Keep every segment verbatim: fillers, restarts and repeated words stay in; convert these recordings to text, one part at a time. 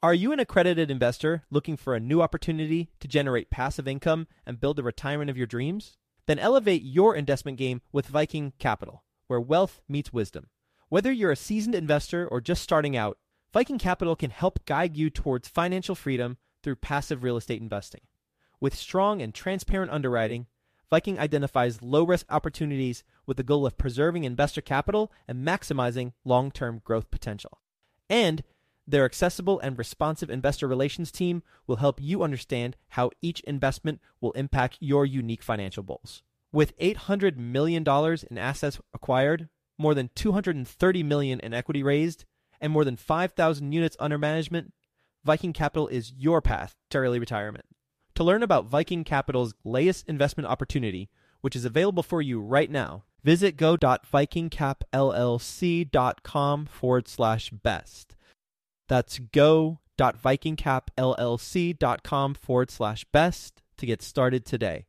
Are you an accredited investor looking for a new opportunity to generate passive income and build the retirement of your dreams? Then elevate your investment game with Viking Capital, where wealth meets wisdom. Whether you're a seasoned investor or just starting out, Viking Capital can help guide you towards financial freedom through passive real estate investing. With strong and transparent underwriting, Viking identifies low-risk opportunities with the goal of preserving investor capital and maximizing long-term growth potential. And their accessible and responsive investor relations team will help you understand how each investment will impact your unique financial goals. With eight hundred million dollars in assets acquired, more than two hundred thirty million dollars in equity raised, and more than five thousand units under management, Viking Capital is your path to early retirement. To learn about Viking Capital's latest investment opportunity, which is available for you right now, visit go.vikingcapllc.com forward slash best. That's go.vikingcapllc.com forward slash best to get started today.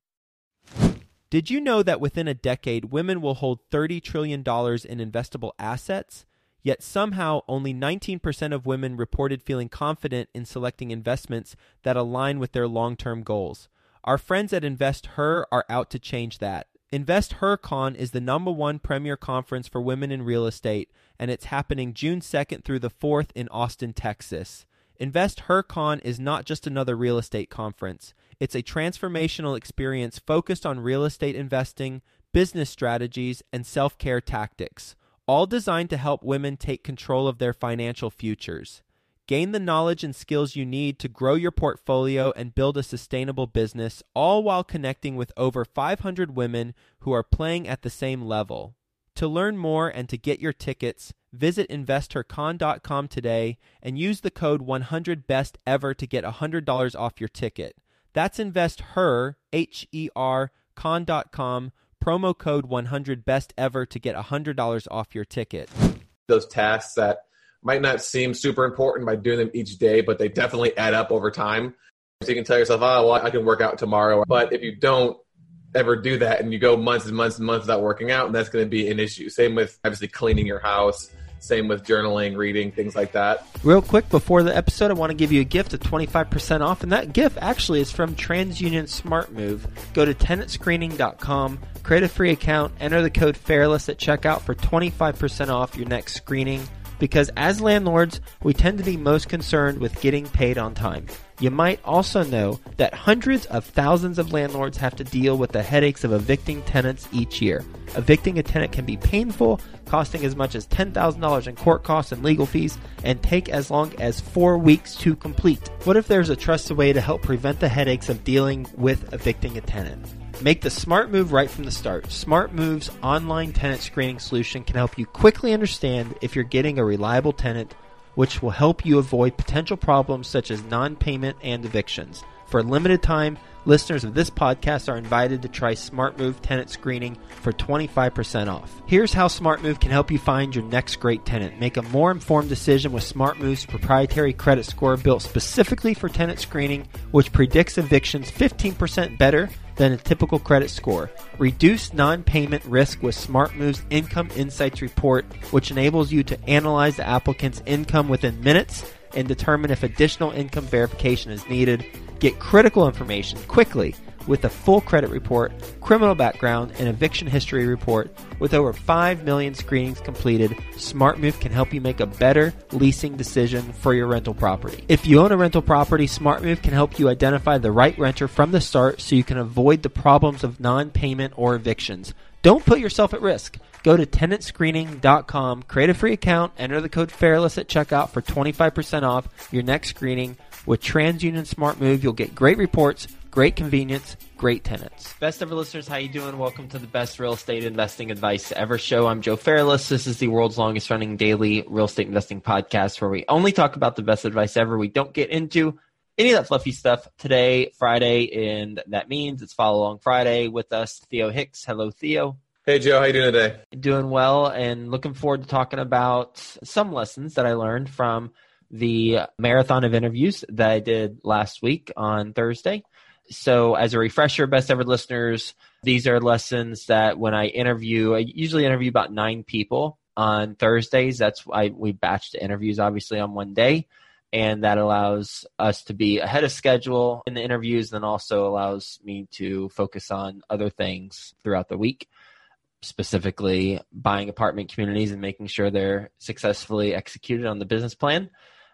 Did you know that within a decade, women will hold thirty trillion dollars in investable assets? Yet somehow only nineteen percent of women reported feeling confident in selecting investments that align with their long-term goals. Our friends at InvestHer are out to change that. InvestHerCon is the number one premier conference for women in real estate, and it's happening June second through the fourth in Austin, Texas. InvestHerCon is not just another real estate conference. It's a transformational experience focused on real estate investing, business strategies, and self-care tactics, all designed to help women take control of their financial futures. Gain the knowledge and skills you need to grow your portfolio and build a sustainable business, all while connecting with over five hundred women who are playing at the same level. To learn more and to get your tickets, visit investor con dot com today and use the code one hundred best ever to get one hundred dollars off your ticket. That's InvestHer, H E R, con dot com, promo code one hundred best ever to get one hundred dollars off your ticket. Those tasks that might not seem super important by doing them each day, but they definitely add up over time. So you can tell yourself, oh, well, I can work out tomorrow. But if you don't ever do that and you go months and months and months without working out, that's going to be an issue. Same with obviously cleaning your house. Same with journaling, reading, things like that. Real quick, before the episode, I want to give you a gift of twenty-five percent off, and that gift actually is from TransUnion SmartMove. Go to tenant screening dot com, create a free account, enter the code FAIRLESS at checkout for twenty-five percent off your next screening, because as landlords, we tend to be most concerned with getting paid on time. You might also know that hundreds of thousands of landlords have to deal with the headaches of evicting tenants each year. Evicting a tenant can be painful, costing as much as ten thousand dollars in court costs and legal fees, and take as long as four weeks to complete. What if there's a trusted way to help prevent the headaches of dealing with evicting a tenant? Make the smart move right from the start. SmartMove's online tenant screening solution can help you quickly understand if you're getting a reliable tenant, which will help you avoid potential problems such as non-payment and evictions. For a limited time, listeners of this podcast are invited to try SmartMove tenant screening for twenty-five percent off. Here's how SmartMove can help you find your next great tenant. Make a more informed decision with SmartMove's proprietary credit score built specifically for tenant screening, which predicts evictions fifteen percent better than a typical credit score. Reduce non-payment risk with SmartMove's Income Insights Report, which enables you to analyze the applicant's income within minutes and determine if additional income verification is needed. Get critical information quickly with a full credit report, criminal background, and eviction history report. With over five million screenings completed, SmartMove can help you make a better leasing decision for your rental property. If you own a rental property, SmartMove can help you identify the right renter from the start so you can avoid the problems of non-payment or evictions. Don't put yourself at risk. Go to tenant screening dot com, create a free account, enter the code FAIRLESS at checkout for twenty-five percent off your next screening. With TransUnion SmartMove, you'll get great reports, great convenience, great tenants. Best ever listeners, how you doing? Welcome to the Best Real Estate Investing Advice Ever show. I'm Joe Fairless. This is the world's longest running daily real estate investing podcast where we only talk about the best advice ever. We don't get into any of that fluffy stuff. Today, Friday, and that means it's Follow Along Friday with us, Theo Hicks. Hello, Theo. Hey, Joe. How you doing today? Doing well, and looking forward to talking about some lessons that I learned from the marathon of interviews that I did last week on Thursday. So as a refresher, best ever listeners, these are lessons that when I interview, I usually interview about nine people on Thursdays. That's why we batch the interviews, obviously, on one day. and that allows us to be ahead of schedule in the interviews, and also allows me to focus on other things throughout the week, specifically buying apartment communities and making sure they're successfully executed on the business plan.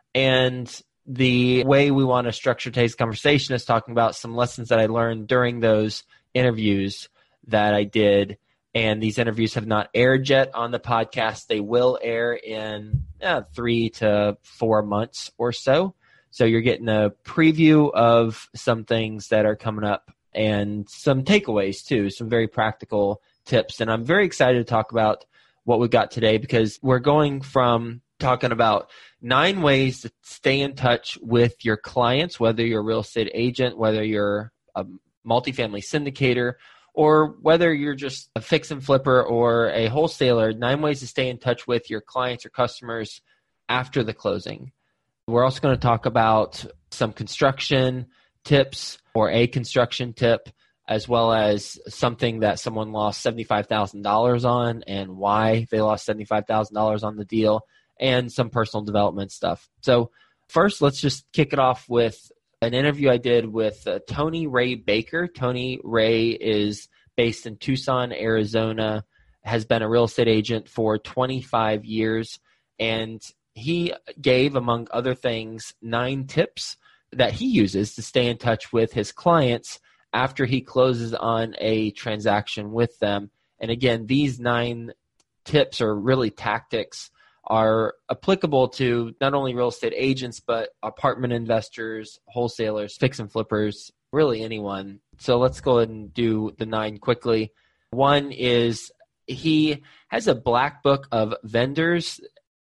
And the way we want to structure today's conversation is talking about some lessons that I learned during those interviews that I did. And these interviews have not aired yet on the podcast. They will air in uh, three to four months or so. So you're getting a preview of some things that are coming up and some takeaways too, some very practical tips. And I'm very excited to talk about what we got today, because we're going from talking about nine ways to stay in touch with your clients, whether you're a real estate agent, whether you're a multifamily syndicator, or whether you're just a fix and flipper or a wholesaler, nine ways to stay in touch with your clients or customers after the closing. We're also going to talk about some construction tips or a construction tip, as well as something that someone lost seventy-five thousand dollars on and why they lost seventy-five thousand dollars on the deal, and some personal development stuff. So first, let's just kick it off with an interview I did with uh, Tony Ray Baker. Tony Ray is based in Tucson, Arizona, has been a real estate agent for twenty-five years, and he gave, among other things, nine tips that he uses to stay in touch with his clients after he closes on a transaction with them. And again, these nine tips, or really tactics, are applicable to not only real estate agents, but apartment investors, wholesalers, fix and flippers, really anyone. So let's go ahead and do the nine quickly. One is he has a black book of vendors.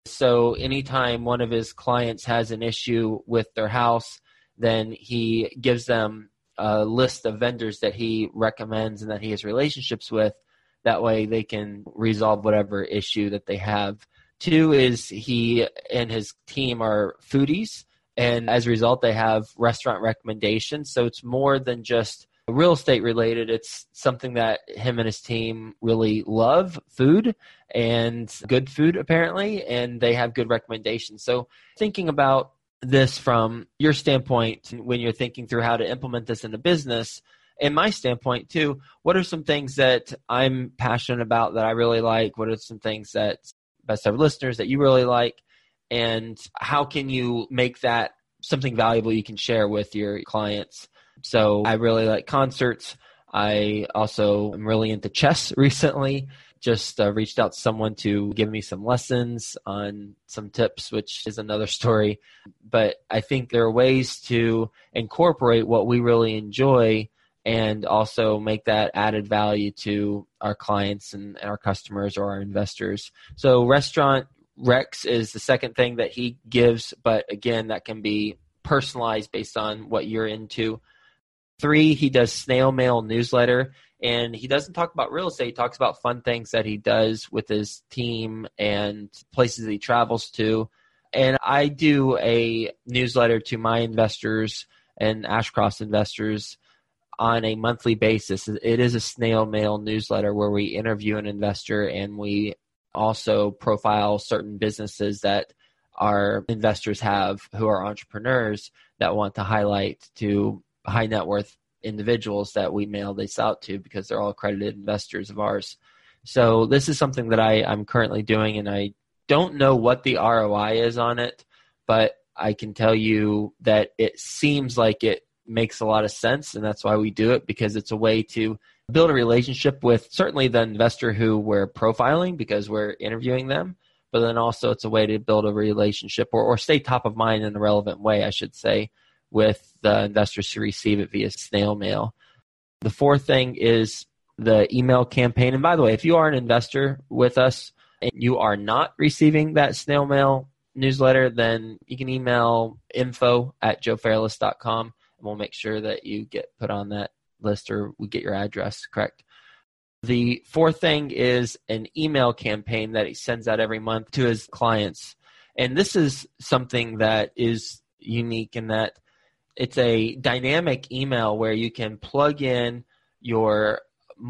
So anytime one of his clients has an issue with their house, then he gives them a list of vendors that he recommends and that he has relationships with. That way they can resolve whatever issue that they have. Two is he and his team are foodies, and as a result, they have restaurant recommendations. So it's more than just real estate related. It's something that him and his team really love, food, and good food apparently, and they have good recommendations. So thinking about this from your standpoint, when you're thinking through how to implement this in a business, and my standpoint too, what are some things that I'm passionate about that I really like? What are some things that best ever listeners that you really like, and how can you make that something valuable you can share with your clients? So I really like concerts. I also am really into chess recently. Just uh, reached out to someone to give me some lessons on some tips, which is another story. But I think there are ways to incorporate what we really enjoy and also make that added value to our clients and our customers or our investors. So restaurant recs is the second thing that he gives, but again, that can be personalized based on what you're into. Three, he does snail mail newsletter, and he doesn't talk about real estate. He talks about fun things that he does with his team and places that he travels to. And I do a newsletter to my investors and Ashcroft investors on a monthly basis. It is a snail mail newsletter where we interview an investor, and we also profile certain businesses that our investors have who are entrepreneurs that want to highlight to high net worth individuals that we mail this out to, because they're all accredited investors of ours. So this is something that I, I'm currently doing, and I don't know what the R O I is on it, but I can tell you that it seems like it makes a lot of sense, and that's why we do it, because it's a way to build a relationship with certainly the investor who we're profiling because we're interviewing them, but then also it's a way to build a relationship or, or stay top of mind in a relevant way, I should say, with the investors who receive it via snail mail. The fourth thing is the email campaign. And by the way, if you are an investor with us and you are not receiving that snail mail newsletter, then you can email info at joe fairless dot com. And we'll make sure that you get put on that list, or we get your address correct. The fourth thing is an email campaign that he sends out every month to his clients. And this is something that is unique in that it's a dynamic email where you can plug in your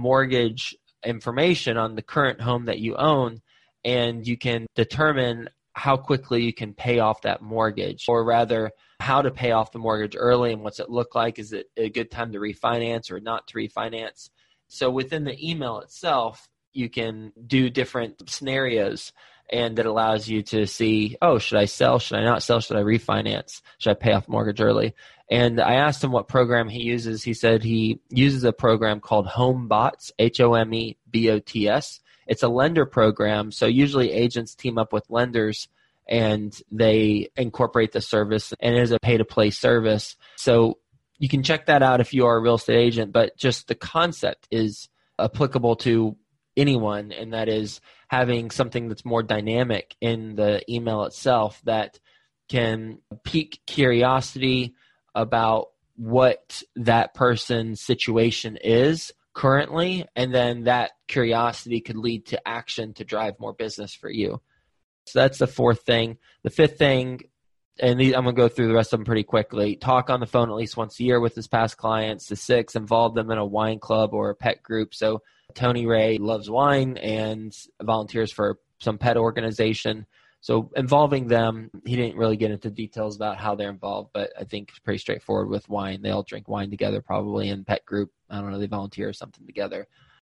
mortgage information on the current home that you own, and you can determine how quickly you can pay off that mortgage, or rather how to pay off the mortgage early and what's it look like. Is it a good time to refinance or not to refinance? So within the email itself, you can do different scenarios, and that allows you to see, oh, should I sell? Should I not sell? Should I refinance? Should I pay off mortgage early? And I asked him what program he uses. He said he uses a program called HomeBots, H O M E B O T S. It's a lender program. So usually agents team up with lenders and they incorporate the service, and it is a pay-to-play service. So you can check that out if you are a real estate agent, but just the concept is applicable to anyone, and that is having something that's more dynamic in the email itself that can pique curiosity about what that person's situation is currently, and then that curiosity could lead to action to drive more business for you. So that's the fourth thing. The fifth thing, and these, I'm going to go through the rest of them pretty quickly. Talk on the phone at least once a year with his past clients. The six, involve them in a wine club or a pet group. So Tony Ray loves wine and volunteers for some pet organization. So involving them, he didn't really get into details about how they're involved, but I think it's pretty straightforward with wine. They all drink wine together probably in pet group. I don't know, they volunteer or something together.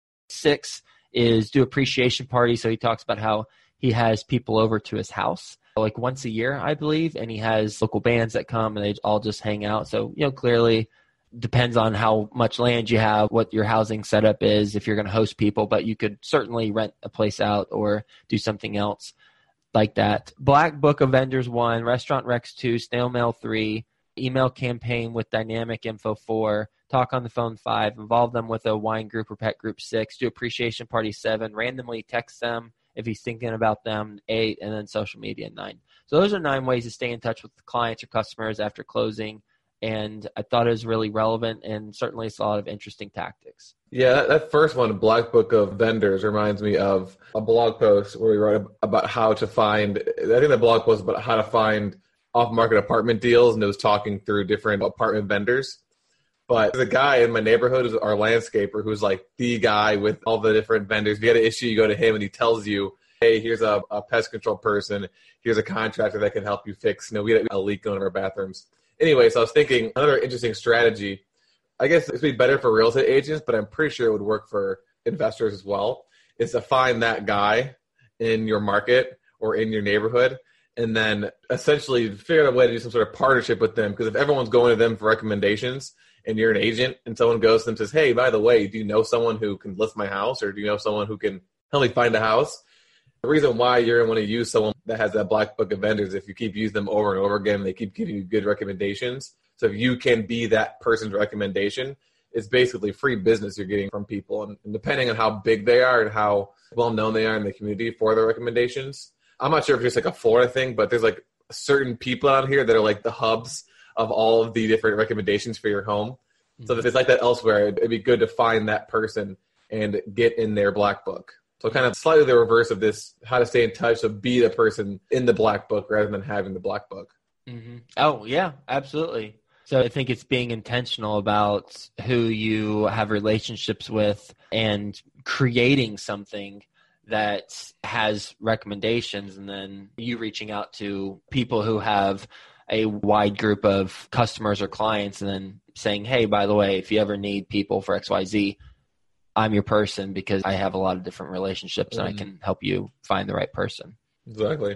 Six is do appreciation party. So he talks about how he has people over to his house like once a year, I believe, and he has local bands that come and they all just hang out. So, you know, clearly depends on how much land you have, what your housing setup is, if you're going to host people, but you could certainly rent a place out or do something else like that. Black Book of Vendors one, Restaurant Rex two, Snail Mail three, Email Campaign with Dynamic Info four, Talk on the Phone five, involve them with a wine group or pet group six, do appreciation party seven, randomly text them if he's thinking about them eight, and then social media nine. So those are nine ways to stay in touch with clients or customers after closing. And I thought it was really relevant, and certainly it's a lot of interesting tactics. Yeah, that, that first one, Black Book of Vendors, reminds me of a blog post where we wrote about how to find, I think the blog post was about how to find off-market apartment deals, and it was talking through different apartment vendors. But the guy in my neighborhood is our landscaper, who's like the guy with all the different vendors. If you had an issue, you go to him and he tells you, hey, here's a, a pest control person. Here's a contractor that can help you fix, you know, we had a leak going in our bathrooms. Anyway, so I was thinking another interesting strategy, I guess this would be better for real estate agents, but I'm pretty sure it would work for investors as well, is to find that guy in your market or in your neighborhood and then essentially figure out a way to do some sort of partnership with them. Because if everyone's going to them for recommendations and you're an agent and someone goes to them and says, hey, by the way, do you know someone who can list my house, or do you know someone who can help me find a house? The reason why you're going to want to use someone that has that Black Book of Vendors, if you keep using them over and over again, they keep giving you good recommendations. So if you can be that person's recommendation, it's basically free business you're getting from people. And, and depending on how big they are and how well known they are in the community for their recommendations, I'm not sure if it's just like a Florida thing, but there's like certain people out here that are like the hubs of all of the different recommendations for your home. Mm-hmm. So if it's like that elsewhere, it'd be good to find that person and get in their Black Book. So kind of slightly the reverse of this, how to stay in touch, so be the person in the Black Book rather than having the Black Book. Mm-hmm. Oh, yeah, absolutely. So I think it's being intentional about who you have relationships with and creating something that has recommendations, and then you reaching out to people who have a wide group of customers or clients and then saying, hey, by the way, if you ever need people for X Y Z, I'm your person because I have a lot of different relationships mm-hmm. and I can help you find the right person. Exactly.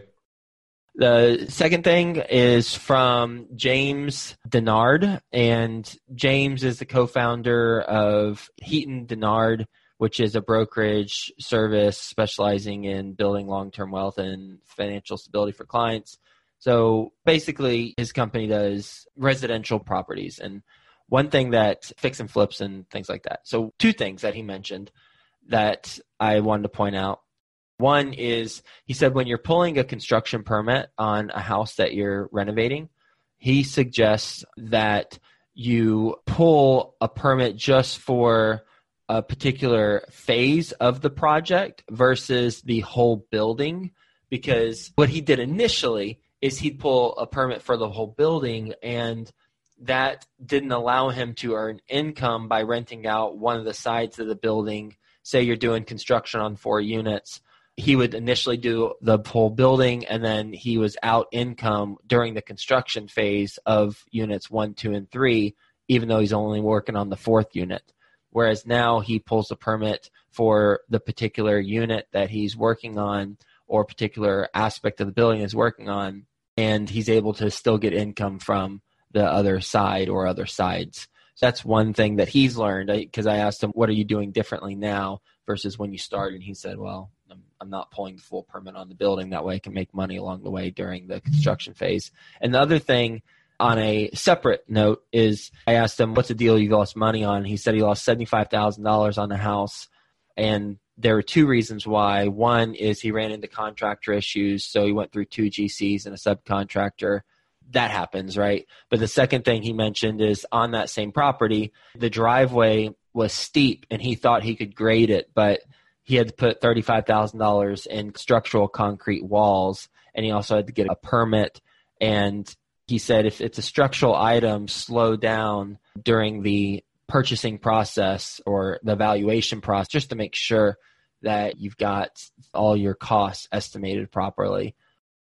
The second thing is from James Denard, and James is the co-founder of Heaton Denard, which is a brokerage service specializing in building long-term wealth and financial stability for clients. So basically, his company does residential properties, and one thing that fix and flips and things like that. So two things that he mentioned that I wanted to point out. One is, he said when you're pulling a construction permit on a house that you're renovating, he suggests that you pull a permit just for a particular phase of the project versus the whole building, because what he did initially is he'd pull a permit for the whole building, and that didn't allow him to earn income by renting out one of the sides of the building. Say you're doing construction on four units. he would initially do the whole building, and then he was out income during the construction phase of units one, two, and three, even though he's only working on the fourth unit. Whereas now he pulls a permit for the particular unit that he's working on or particular aspect of the building he's working on, and he's able to still get income from the other side or other sides. So that's one thing that he's learned, because I asked him, what are you doing differently now versus when you started? And he said, well, I'm, I'm not pulling the full permit on the building. That way I can make money along the way during the construction phase. And the other thing, on a separate note, is I asked him, what's the deal you lost money on? He said he lost seventy-five thousand dollars on the house. And there were two reasons why. One is he ran into contractor issues, so he went through two G Cs and a subcontractor. That happens, right? But the second thing he mentioned is on that same property, the driveway was steep, and he thought he could grade it, but he had to put thirty-five thousand dollars in structural concrete walls, and he also had to get a permit. And he said if it's a structural item, slow down during the purchasing process or the valuation process just to make sure that you've got all your costs estimated properly.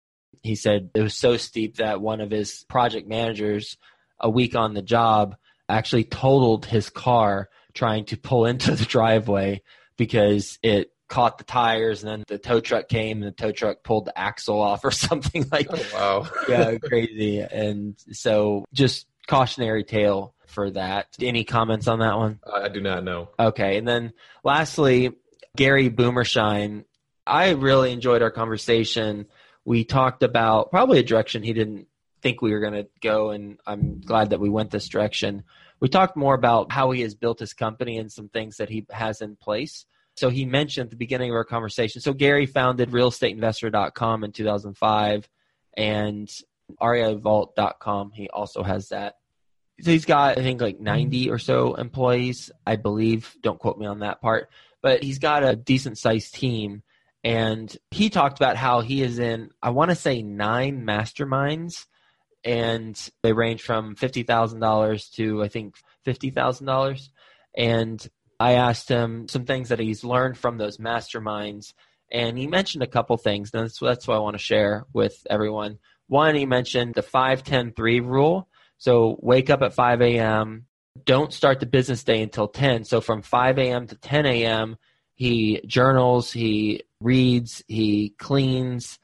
He said it was so steep that one of his project managers, a week on the job, actually totaled his car trying to pull into the driveway because it caught the tires, and then the tow truck came and the tow truck pulled the axle off or something like that. Oh, wow. Yeah, crazy. And so just cautionary tale for that. Any comments on that one? I do not know. Okay. And then lastly, Gary Boomershine. I really enjoyed our conversation. We talked about probably a direction he didn't think we were going to go, and I'm glad that we went this direction. We talked more about how he has built his company and some things that he has in place. So he mentioned at the beginning of our conversation, so Gary founded real estate investor dot com in two thousand five and R E I vault dot com. He also has that. So he's got, I think, like ninety or so employees, I believe. Don't quote me on that part. But he's got a decent-sized team. And he talked about how he is in, I want to say, nine masterminds. And they range from fifty thousand dollars to, I think, fifty thousand dollars. And I asked him some things that he's learned from those masterminds. And he mentioned a couple things. And that's, that's what I want to share with everyone. One, he mentioned the five ten three rule. So wake up at five a.m. Don't start the business day until ten. So from five a.m. to ten a.m., he journals, he reads, he cleans,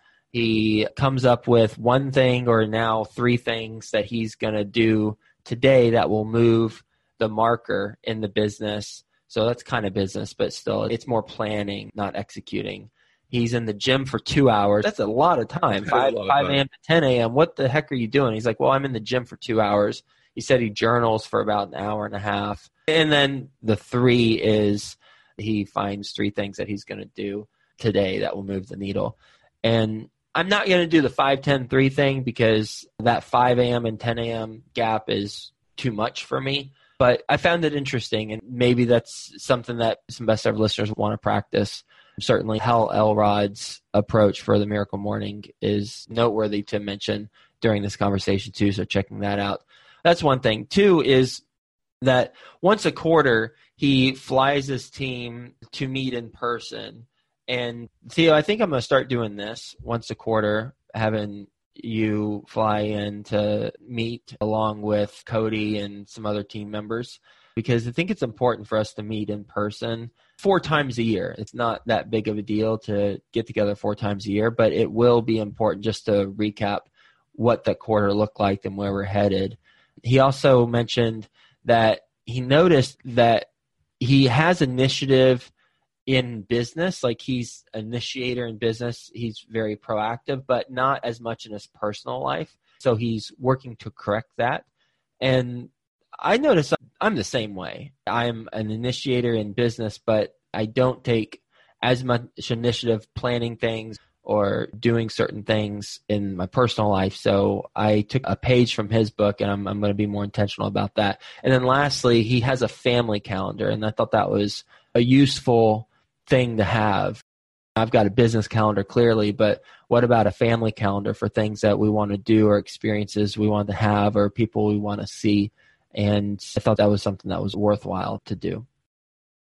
he comes up with one thing or now three things that he's going to do today that will move the marker in the business. So that's kind of business, but still it's more planning, not executing. He's in the gym for two hours. That's a lot of time, five a.m. to ten a.m. What the heck are you doing? He's like, well, I'm in the gym for two hours. He said he journals for about an hour and a half. And then the three is he finds three things that he's going to do today that will move the needle. And I'm not going to do the five ten three thing because that five a.m. and ten a.m. gap is too much for me. But I found it interesting, and maybe that's something that some Best Ever listeners want to practice. Certainly Hal Elrod's approach for the Miracle Morning is noteworthy to mention during this conversation too, so checking that out. That's one thing. Two is that once a quarter, he flies his team to meet in person. And Theo, I think I'm going to start doing this once a quarter, having you fly in to meet along with Cody and some other team members, because I think it's important for us to meet in person four times a year. It's not that big of a deal to get together four times a year, but it will be important just to recap what the quarter looked like and where we're headed. He also mentioned that he noticed that he has initiative in business, like he's an initiator in business. He's very proactive, but not as much in his personal life. So he's working to correct that. And I notice I'm the same way. I'm an initiator in business, but I don't take as much initiative planning things or doing certain things in my personal life. So I took a page from his book, and I'm, I'm going to be more intentional about that. And then lastly, he has a family calendar, and I thought that was a useful thing to have. I've got a business calendar clearly, but what about a family calendar for things that we want to do or experiences we want to have or people we want to see? And I thought that was something that was worthwhile to do.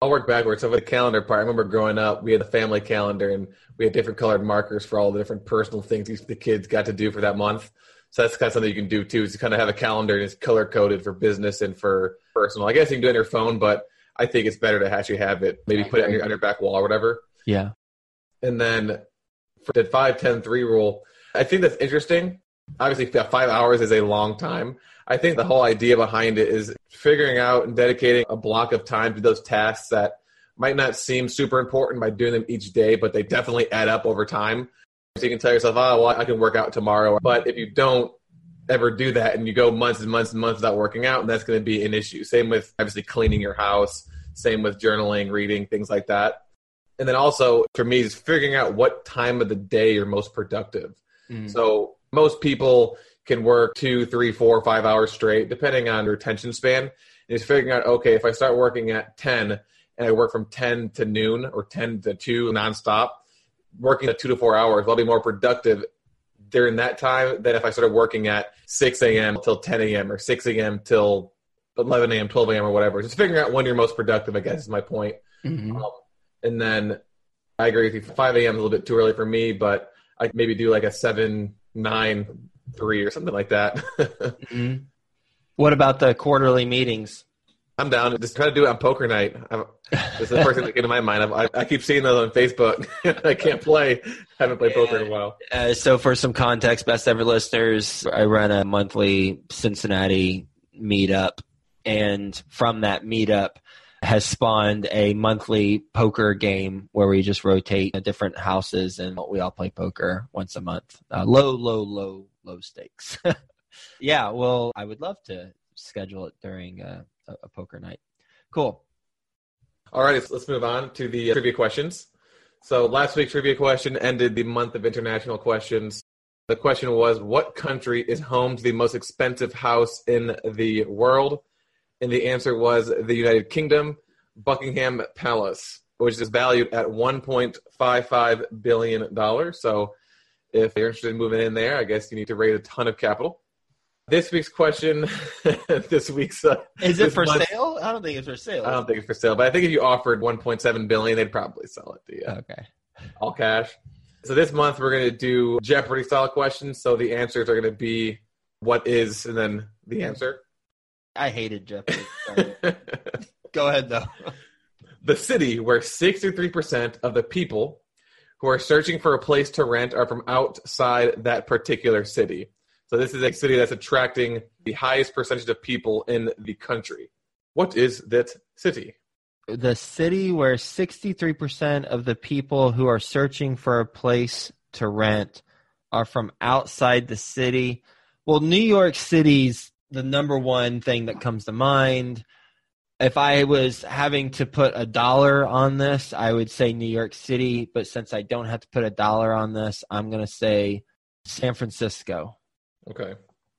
I'll work backwards. So for the calendar part, I remember growing up, we had the family calendar and we had different colored markers for all the different personal things the kids got to do for that month. So that's kind of something you can do too, is to kind of have a calendar and it's color coded for business and for personal. I guess you can do it on your phone, but I think it's better to actually have it, maybe put it on your, on your back wall or whatever. Yeah. And then for the five ten three rule, I think that's interesting. Obviously, five hours is a long time. I think the whole idea behind it is figuring out and dedicating a block of time to those tasks that might not seem super important by doing them each day, but they definitely add up over time. So you can tell yourself, oh, well, I can work out tomorrow. But if you don't ever do that and you go months and months and months without working out, that's going to be an issue. Same with obviously cleaning your house. Same with journaling, reading, things like that. And then also, for me, is figuring out what time of the day you're most productive. Mm. So most people can work two, three, four, five hours straight, depending on their attention span. And it's figuring out, okay, if I start working at ten and I work from ten to noon or ten to two nonstop, working at two to four hours, I'll be more productive during that time than if I started working at six a.m. till ten a.m. or six a.m. till eleven a.m., twelve a.m. or whatever. Just figuring out when you're most productive, I guess, is my point. Mm-hmm. Um, and then I agree with you. five a.m. is a little bit too early for me, but I could maybe do like a seven, nine, three or something like that. Mm-hmm. What about the quarterly meetings? I'm down. Just try to do it on poker night. I'm, this is the first thing that came to my mind. I, I keep seeing those on Facebook. I can't play. Haven't played poker in a while. Uh, so for some context, best ever listeners, I run a monthly Cincinnati meetup. And from that meetup has spawned a monthly poker game where we just rotate different houses and we all play poker once a month. Uh, low, low, low, low stakes. Yeah, well, I would love to schedule it during a, a, a poker night. Cool. All right, let's move on to the trivia questions. So last week's trivia question ended the month of international questions. The question was, what country is home to the most expensive house in the world? And the answer was the United Kingdom, Buckingham Palace, which is valued at one point five five billion dollars. So if you're interested in moving in there, I guess you need to raise a ton of capital. This week's question, this week's... Uh, is it for month, sale? I don't think it's for sale. I don't think it's for sale, but I think if you offered one point seven billion dollars, they'd probably sell it to you. Okay. All cash. So this month we're going to do Jeopardy-style questions. So the answers are going to be what is and then the answer. I hated Jeopardy. Go ahead, though. The city where sixty-three percent of the people who are searching for a place to rent are from outside that particular city. So this is a city that's attracting the highest percentage of people in the country. What is that city? The city where sixty-three percent of the people who are searching for a place to rent are from outside the city. Well, New York City's the number one thing that comes to mind. If I was having to put a dollar on this, I would say New York City. But since I don't have to put a dollar on this, I'm going to say San Francisco. Okay.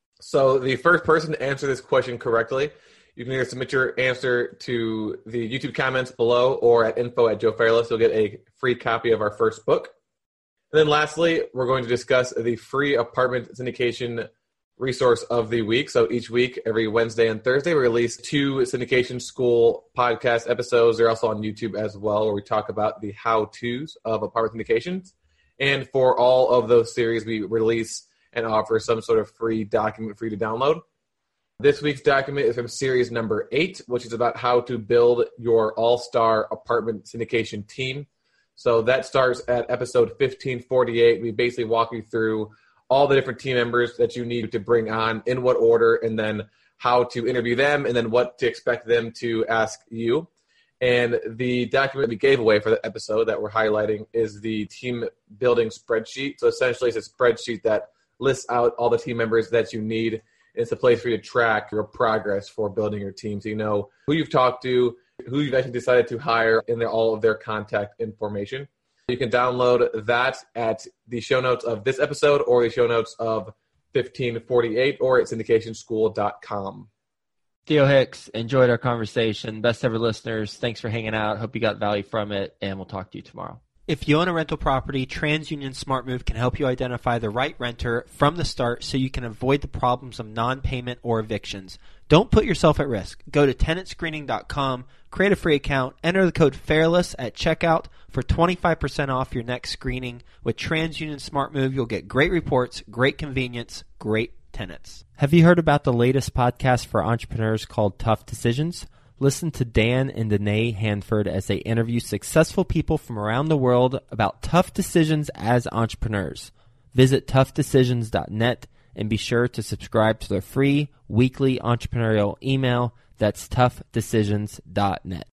So the first person to answer this question correctly, you can either submit your answer to the YouTube comments below or at info at Joe Fairless. You'll get a free copy of our first book. And then lastly, we're going to discuss the free apartment syndication resource of the week. So each week, every Wednesday and Thursday, we release two syndication school podcast episodes. They're also on YouTube as well, where we talk about the how-tos of apartment syndications. And for all of those series, we release and offer some sort of free document for you to download. This week's document is from series number eight, which is about how to build your all-star apartment syndication team. So that starts at episode fifteen forty-eight. We basically walk you through all the different team members that you need to bring on, in what order, and then how to interview them, and then what to expect them to ask you. And the document we gave away for the episode that we're highlighting is the team building spreadsheet. So essentially it's a spreadsheet that lists out all the team members that you need. It's a place for you to track your progress for building your team, so you know who you've talked to, who you've actually decided to hire, and their, all of their contact information. You can download that at the show notes of this episode or the show notes of fifteen forty-eight or at syndication school dot com. Theo Hicks, enjoyed our conversation. Best ever listeners, thanks for hanging out. Hope you got value from it, and we'll talk to you tomorrow. If you own a rental property, TransUnion SmartMove can help you identify the right renter from the start so you can avoid the problems of non-payment or evictions. Don't put yourself at risk. Go to tenant screening dot com, create a free account, enter the code FAIRLESS at checkout for twenty-five percent off your next screening. With TransUnion SmartMove, you'll get great reports, great convenience, great tenants. Have you heard about the latest podcast for entrepreneurs called Tough Decisions? Listen to Dan and Danae Hanford as they interview successful people from around the world about tough decisions as entrepreneurs. Visit tough decisions dot net and be sure to subscribe to their free weekly entrepreneurial email. That's tough decisions dot net.